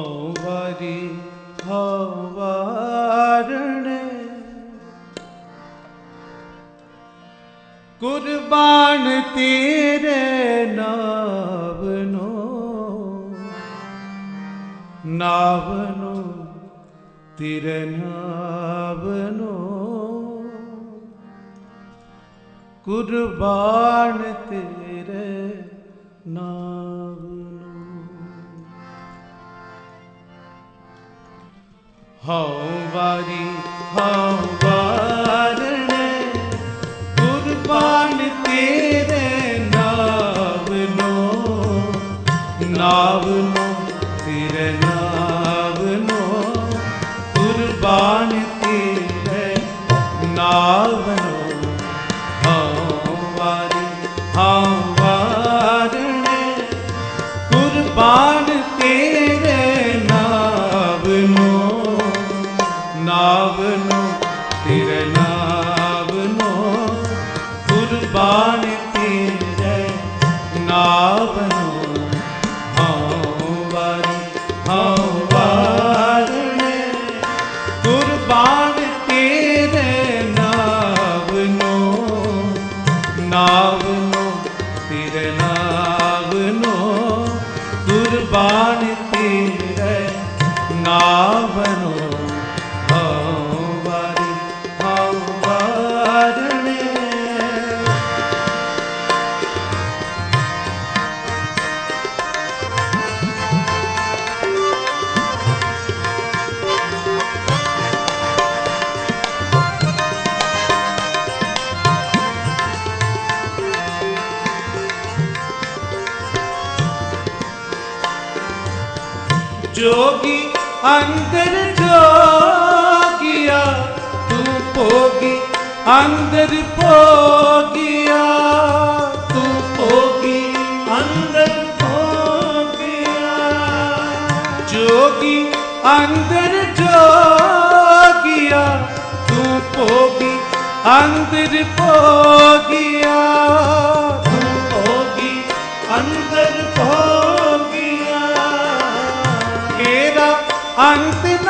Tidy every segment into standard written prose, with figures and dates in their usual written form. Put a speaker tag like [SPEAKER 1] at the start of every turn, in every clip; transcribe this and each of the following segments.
[SPEAKER 1] वारी वारणे कुर्बान तेरे नावनो नावनो तेरे नावनो कुर्बान तेरे नावनो। वारी वारणे कुर्बान तेरे नावनो नावनो तेरे नावनो कुर्बान तेरे नावनो। वारी वारणे कुर्बान तेरे नावनो नावनो तेरे नावनो कुर्बान तेरे नावनो। वारी वारणे कुर्बान तेरे नावनो नावनो तेरे नावनो कुर्बान तेरे नावनो। जोगी अंदर जोगिया तू पोगी अंदर पोगिया तू पोगी अंदर पोगिया। जोगी अंदर जोगिया तू पोगी अंदर पोगिया तू पोगी अंदर पोगिया। तेरा अंत न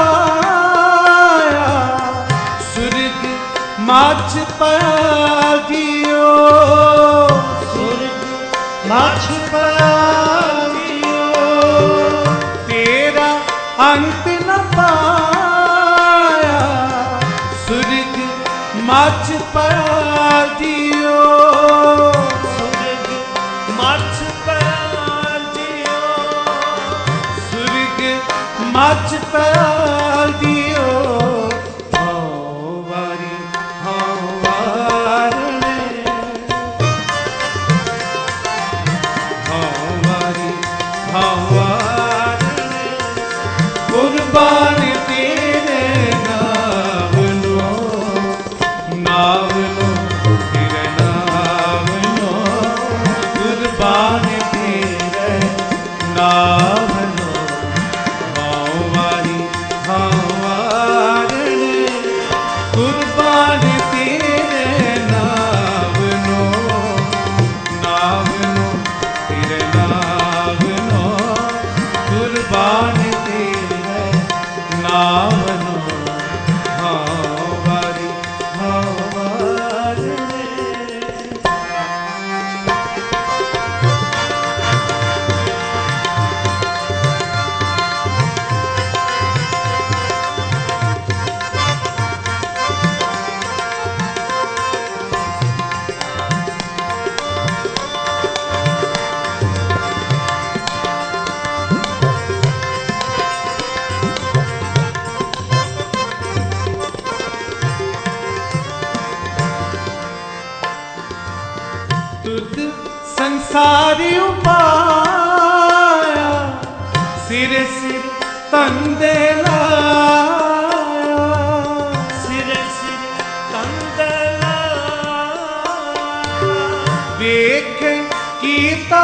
[SPEAKER 1] पाया सुर्ग माछ पाया दियो सुर्ग माछ पाया दियो। तेरा अंत न पाया सुर्ग माछ पाया दियो सुर्ग माछ पाया दियो सुर्ग माछ पाया दियो। वारी वारणे वारी वारणे कुर्बान तेरे नावनो नावनो तेरे नावनो कुर्बान तेरे नावनो। वारी वारणे कुर्बान तेरे नावनो नावनो तेरे नावनो कुर्बान तेरे नावनो। वारी वारणे तुद संसारी उपाया सिर सिर तंदे लाया सिर सिर तंदे लाया। देख कीता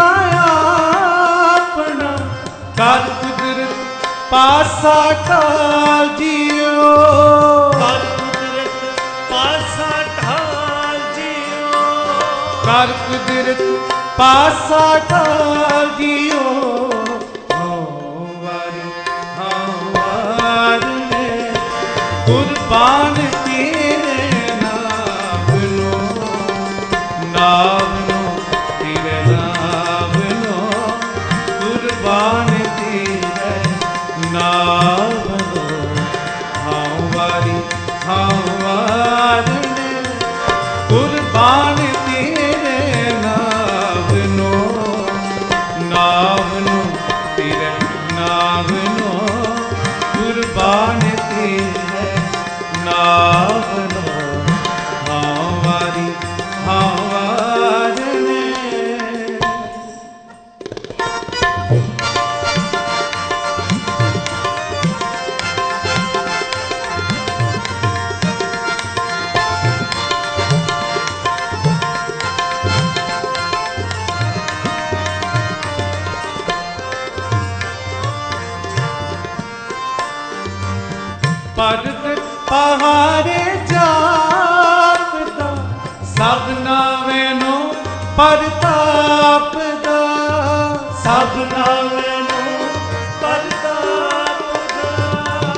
[SPEAKER 1] अपना कर कुदरत पासा टाल दियो कर कुदरत पासा टाल दियो कर कुदरत पासा टाल दियो। वारी ਨਾਵਨੋ ਕੁਰਬਾਨ ਤੇਰੇ ਨਾਵਨੋ ਹਾਂ ਵਾਰੀ ਹਾਂ ਵਾਰਨੇ ਪਰਗਟ ਪਹਾੜੇ ਜਾਪਦਾ ਸਭਨਾ ਮੈਨੂੰ ਪਰਤਾਪ ਦਾ ਸਭਨਾ ਮੈਨੂੰ ਪਰਤਾਪ ਦਾ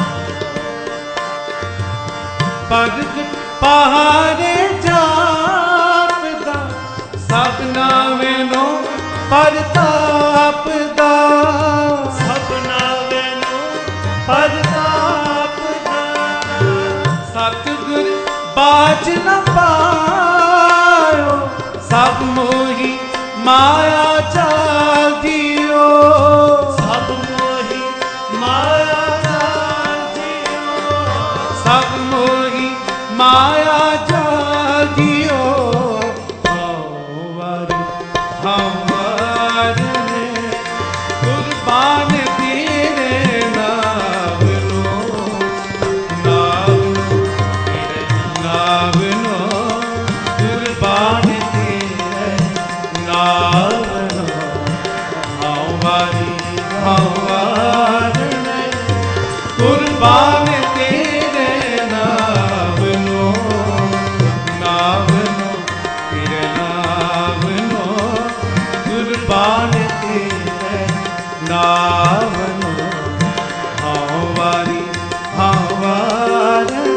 [SPEAKER 1] ਪਰਗਟ ਪਹਾੜੇ ਜਾਪਦਾ ਸਭਨਾ ਮੈਨੂੰ ਪਰਤਾਪ ਦਾ ਸਭਨਾ ਮੈਨੂੰ ਪਰਤਾਪ ਸਤਿਗੁਰ ਬਾਝ ਨ ਪਾਇਓ ਸਭ ਮੋਹੀ ਮਾਇਆ ਚਾਲ ਦਿਓ ਸਭ ਮੋਹੀ ਮਾਇਆ ਚਾਲ ਦਿਓ ਸਭ ਮੋਹੀ ਮਾਇਆ ਚਾਲ ਦਿਓ ਹਉ ਵਾਰੀ ਹਉ ਵਾਰਨੇ ਕੁਰਬਾਨ ਤੇਰੇ ਨਾਮ ਨੂੰ ਨਾਵਨੋ ਕੁਰਬਾਨ ਤੇਰੇ ਨਾਵਨੋ ਹਉ ਵਾਰੀ ਹਉ ਵਾਰਨੇ ਕੁਰਬਾਨ ਤੇਰੇ ਨਾਵਨੋ ਨਾਵਨੋ ਤੇਰੇ ਨਾਵਨੋ ਕੁਰਬਾਨ ਤੇਰੇ ਨਾਵਨੋ ਹਉ ਵਾਰੀ ਹਉ ਵਾਰਨੇ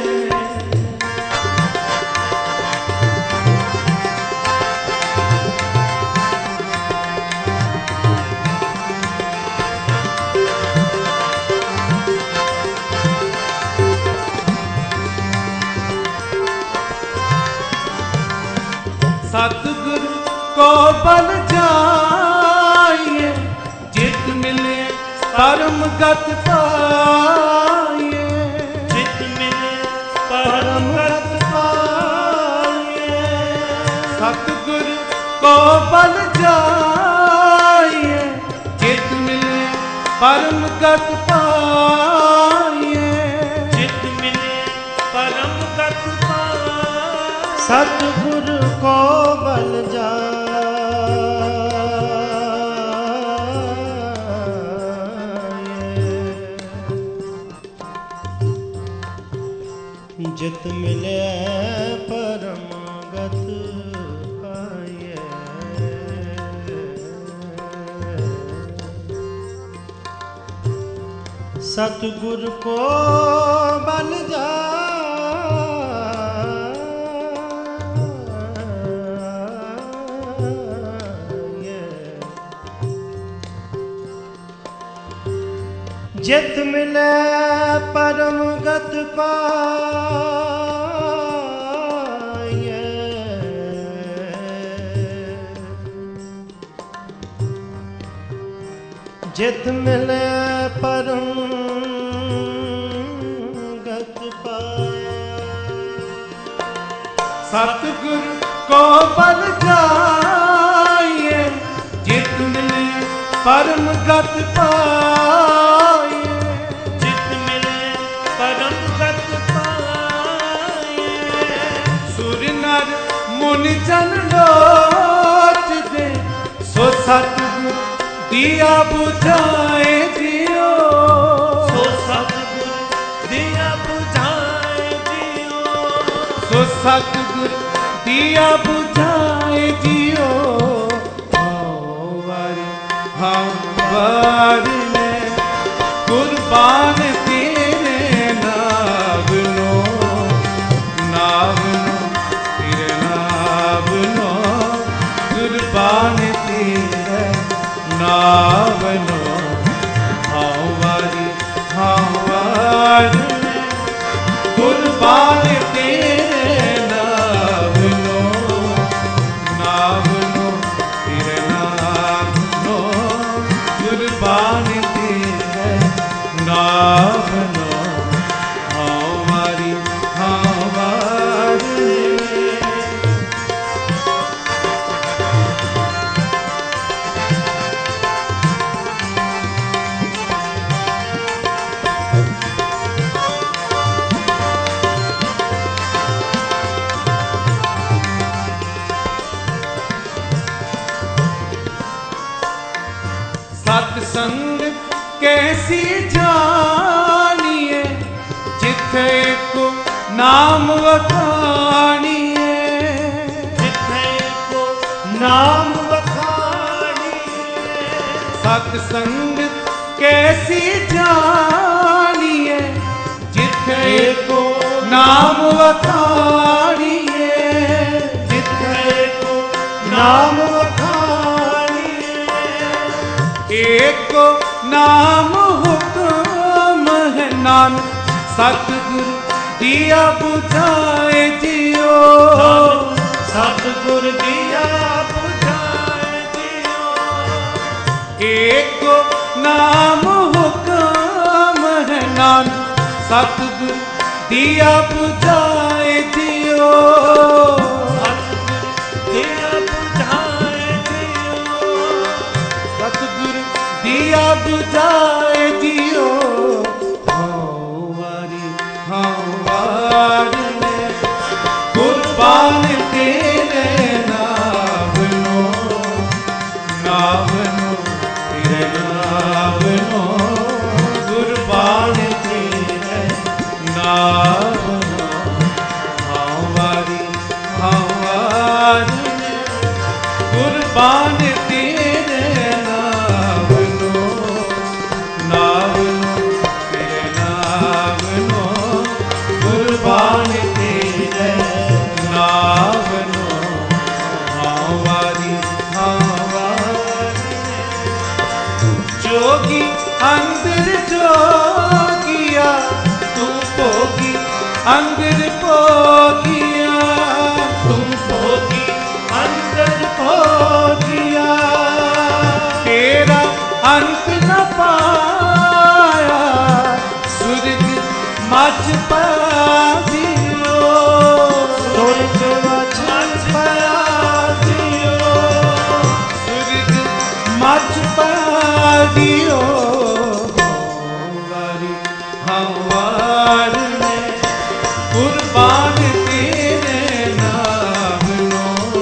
[SPEAKER 1] सतगुर को बल जाइए जित मिले परम गत पाइए जित मिले परम गत पाइए सतगुर को बल जाइए जित मिले परम गत पाइए जित मिले परम गत पाइए सतगुर को बल जित मिले परम गत पाइए सतगुर को बल जित मिले परम गत पाइए जित मिले परम गत पाइए सतगुर को बल जाइए जित मिले परम गत पाइए मुनि जन लोच दे सो सतगुर दिया बुझाए जियो सो सतगुर दिया बुझाए जियो सो सतगुर दिया बुझाए जियो हौ वारी हम वारने कुर्बान तेरे नावनो नावनो कुर्बान तेरे नावनो हौ वारी हौ वारने कुर्बान तेरे नावनो नावनो तेरे नावनो कुर्बान ਨਾਵਨੋ ਹਉ ਵਾਰੀ ਹਉ ਵਾਰਨੇ। सत संग कैसी जानिए जिथे को नाम वखानिए,
[SPEAKER 2] जिथे को नाम वखानिए।
[SPEAKER 1] सत संग कैसी जानिए जिथे को नाम वखानिए,
[SPEAKER 2] जिथे को नाम वखानिए।
[SPEAKER 1] एक नाम हुक्म है नानक सतगुरु दिया बुझाए जियो,
[SPEAKER 2] सतगुरु दिया बुझाए जियो।
[SPEAKER 1] एक नाम हुक्म है नानक सतगुरु दिया बुझाए जियो,
[SPEAKER 2] सतगुरु दिया बुझाए जियो।
[SPEAKER 1] सतगुरु दिया बुझाए जियो। हऊँ वारी हऊँ वारने कुर्बान तेरे नावनो, नावनो तेरे नावनो कुर्बान तेरे नावनो। हऊँ वारी हऊँ वारने कुर्बान तेरे नावनो, नावनो तेरे नावनो कुर्बान तेरे नावनो। हऊँ वारी हऊँ वारने जोगी अंदर जोगिया तू भोगी अंदर भोगिया,
[SPEAKER 2] तुम भोगी अंदर भोगिया।
[SPEAKER 1] तेरा अंत न पाया सुर्ग मच पादियो,
[SPEAKER 2] स्वर्ग मच पादियो।
[SPEAKER 1] सुर्ग मच पादियो। वारी हऊँ वारने कुर्बान तेरे नावनो,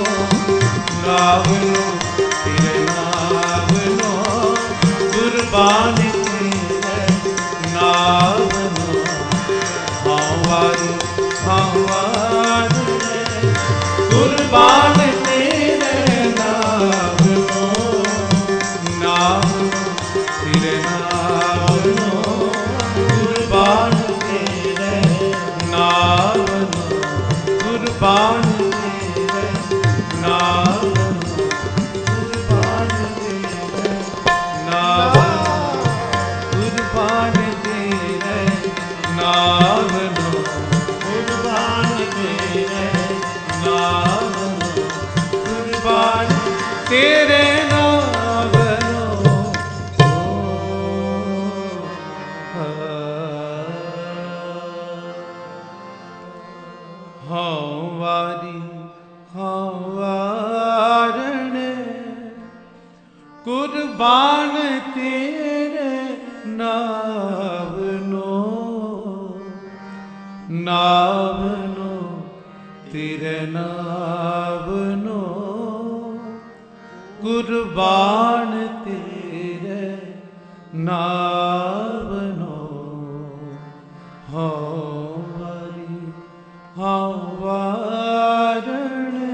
[SPEAKER 1] नावनो तेरे नावनो कुर्बान तेरे नावनो। हऊँ वारी हऊँ वारने कुर्बान तेरे नावनो, नावनो तेरे नावनो कुर्बान तेरे नावनो, कुर्बान तेरे नावनो, कुर्बान तेरे नावनो, कुर्बान तेरे नावनो,
[SPEAKER 2] कुर्बान तेरे
[SPEAKER 1] नावनो कुर्बान तेरे नावनो। हऊँ वारी हऊँ वारने कुर्बान तेरे नावनो, नावनो तेरे नावनो कुर्बान तेरे नावनो। हऊँ वारी हऊँ वारने।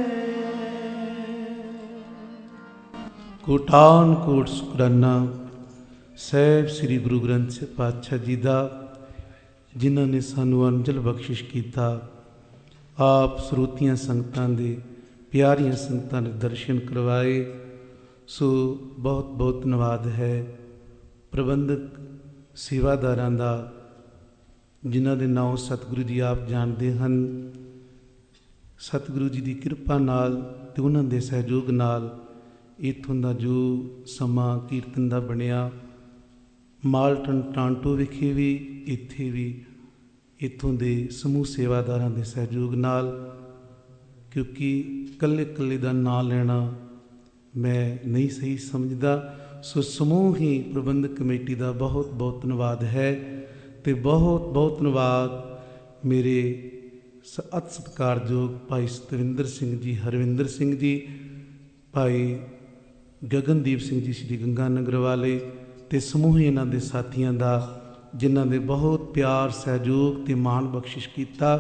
[SPEAKER 1] ਕੋਟਾਨ ਕੋਟ ਸ਼ੁਕਰਾਨਾ ਸਾਹਿਬ ਸ੍ਰੀ ਗੁਰੂ ਗ੍ਰੰਥ ਸਾਹਿਬ ਪਾਤਸ਼ਾਹ ਜੀ ਦਾ, ਜਿਨ੍ਹਾਂ ਨੇ ਸਾਨੂੰ ਅੰਜਲ ਬਖਸ਼ਿਸ਼ ਕੀਤਾ। ਆਪ ਸਰੋਤੀਆਂ ਸੰਗਤਾਂ ਦੇ, ਪਿਆਰੀਆਂ ਸੰਗਤਾਂ ਦੇ ਦਰਸ਼ਨ ਕਰਵਾਏ। ਸੋ ਬਹੁਤ ਬਹੁਤ ਧੰਨਵਾਦ ਹੈ ਪ੍ਰਬੰਧਕ ਸੇਵਾਦਾਰਾਂ ਦਾ, ਜਿਨ੍ਹਾਂ ਦੇ ਨਾਮ ਸਤਿਗੁਰੂ ਜੀ ਆਪ ਜਾਣਦੇ ਹਨ। ਸਤਿਗੁਰੂ ਜੀ ਦੀ ਕਿਰਪਾ ਨਾਲ ਅਤੇ ਉਹਨਾਂ ਦੇ ਸਹਿਯੋਗ ਨਾਲ ਇੱਥੋਂ ਦਾ ਜੋ ਸਮਾਂ ਕੀਰਤਨ ਦਾ ਬਣਿਆ, ਮਾਲਟਨ ਟਾਂਟੋ ਵਿਖੇ ਵੀ, ਇੱਥੇ ਵੀ ਇੱਥੋਂ ਦੇ ਸਮੂਹ ਸੇਵਾਦਾਰਾਂ ਦੇ ਸਹਿਯੋਗ ਨਾਲ, ਕਿਉਂਕਿ ਇਕੱਲੇ ਇਕੱਲੇ ਦਾ ਨਾਂ ਲੈਣਾ ਮੈਂ ਨਹੀਂ ਸਹੀ ਸਮਝਦਾ। ਸੋ ਸਮੂਹ ਹੀ ਪ੍ਰਬੰਧਕ ਕਮੇਟੀ ਦਾ ਬਹੁਤ ਬਹੁਤ ਧੰਨਵਾਦ ਹੈ। ਅਤੇ ਬਹੁਤ ਬਹੁਤ ਧੰਨਵਾਦ ਮੇਰੇ ਅਤਿ ਸਤਿਕਾਰਯੋਗ ਭਾਈ ਸਤਵਿੰਦਰ ਸਿੰਘ ਜੀ, ਹਰਵਿੰਦਰ ਸਿੰਘ ਜੀ, ਭਾਈ ਗਗਨਦੀਪ ਸਿੰਘ ਜੀ ਸ਼੍ਰੀ ਗੰਗਾ ਨਗਰ ਵਾਲੇ, ਅਤੇ ਸਮੂਹ ਇਹਨਾਂ ਦੇ ਸਾਥੀਆਂ ਦਾ, ਜਿਨ੍ਹਾਂ ਨੇ ਬਹੁਤ ਪਿਆਰ, ਸਹਿਯੋਗ ਅਤੇ ਮਾਣ ਬਖਸ਼ਿਸ਼ ਕੀਤਾ।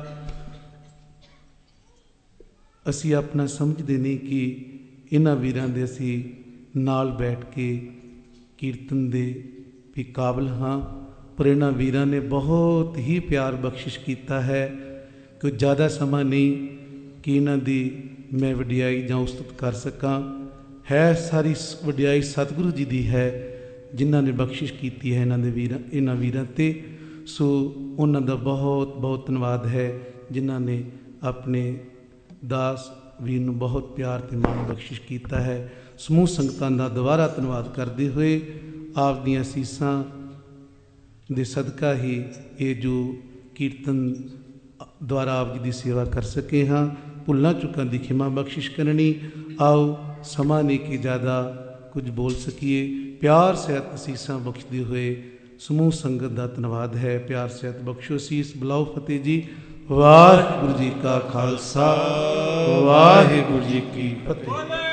[SPEAKER 1] ਅਸੀਂ ਆਪਣਾ ਸਮਝਦੇ ਨਹੀਂ ਕਿ ਇਹਨਾਂ ਵੀਰਾਂ ਦੇ ਅਸੀਂ ਨਾਲ ਬੈਠ ਕੇ ਕੀਰਤਨ ਦੇ ਵੀ ਕਾਬਲ ਹਾਂ, ਪਰ ਇਹਨਾਂ ਵੀਰਾਂ ਨੇ ਬਹੁਤ ਹੀ ਪਿਆਰ ਬਖਸ਼ਿਸ਼ ਕੀਤਾ ਹੈ। ਕੋਈ ਜ਼ਿਆਦਾ ਸਮਾਂ ਨਹੀਂ ਕਿ ਇਹਨਾਂ ਦੀ ਮੈਂ ਵਡਿਆਈ ਜਾਂ ਉਸਤਤ ਕਰ ਸਕਾਂ। ਹੈ ਸਾਰੀ ਵਡਿਆਈ ਸਤਿਗੁਰੂ ਜੀ ਦੀ ਹੈ, ਜਿਨ੍ਹਾਂ ਨੇ ਬਖਸ਼ਿਸ਼ ਕੀਤੀ ਹੈ ਇਹਨਾਂ ਵੀਰਾਂ 'ਤੇ। ਸੋ ਉਹਨਾਂ ਦਾ ਬਹੁਤ ਬਹੁਤ ਧੰਨਵਾਦ ਹੈ, ਜਿਨ੍ਹਾਂ ਨੇ ਆਪਣੇ ਦਾਸ ਵੀਰ ਨੂੰ ਬਹੁਤ ਪਿਆਰ ਅਤੇ ਮਾਣ ਬਖਸ਼ਿਸ਼ ਕੀਤਾ ਹੈ। ਸਮੂਹ ਸੰਗਤਾਂ ਦਾ ਦੁਬਾਰਾ ਧੰਨਵਾਦ ਕਰਦੇ ਹੋਏ, ਆਪ ਦੀਆਂ ਅਸੀਸਾਂ ਦੇ ਸਦਕਾ ਹੀ ਇਹ ਜੋ ਕੀਰਤਨ ਦੁਆਰਾ ਆਪ ਜੀ ਦੀ ਸੇਵਾ ਕਰ ਸਕੇ ਹਾਂ। ਭੁੱਲਾਂ ਚੁੱਕਾਂ ਦੀ ਖਿਮਾ ਬਖਸ਼ਿਸ਼ ਕਰਨੀ। ਆਓ ਸਮਾਂ ਨਹੀਂ ਕਿ ਜ਼ਿਆਦਾ ਕੁਝ ਬੋਲ ਸਕੀਏ। ਪਿਆਰ ਸਹਿਤ ਅਸੀਸਾਂ ਬਖਸ਼ਦੇ ਹੋਏ ਸਮੂਹ ਸੰਗਤ ਦਾ ਧੰਨਵਾਦ ਹੈ। ਪਿਆਰ ਸਹਿਤ ਬਖਸ਼ੋ ਅਸੀਸ। ਬੁਲਾਓ ਫਤਿਹ ਜੀ। ਵਾਹਿਗੁਰੂ ਜੀ ਕਾ ਖਾਲਸਾ, ਵਾਹਿਗੁਰੂ ਜੀ ਕੀ ਫਤਿਹ।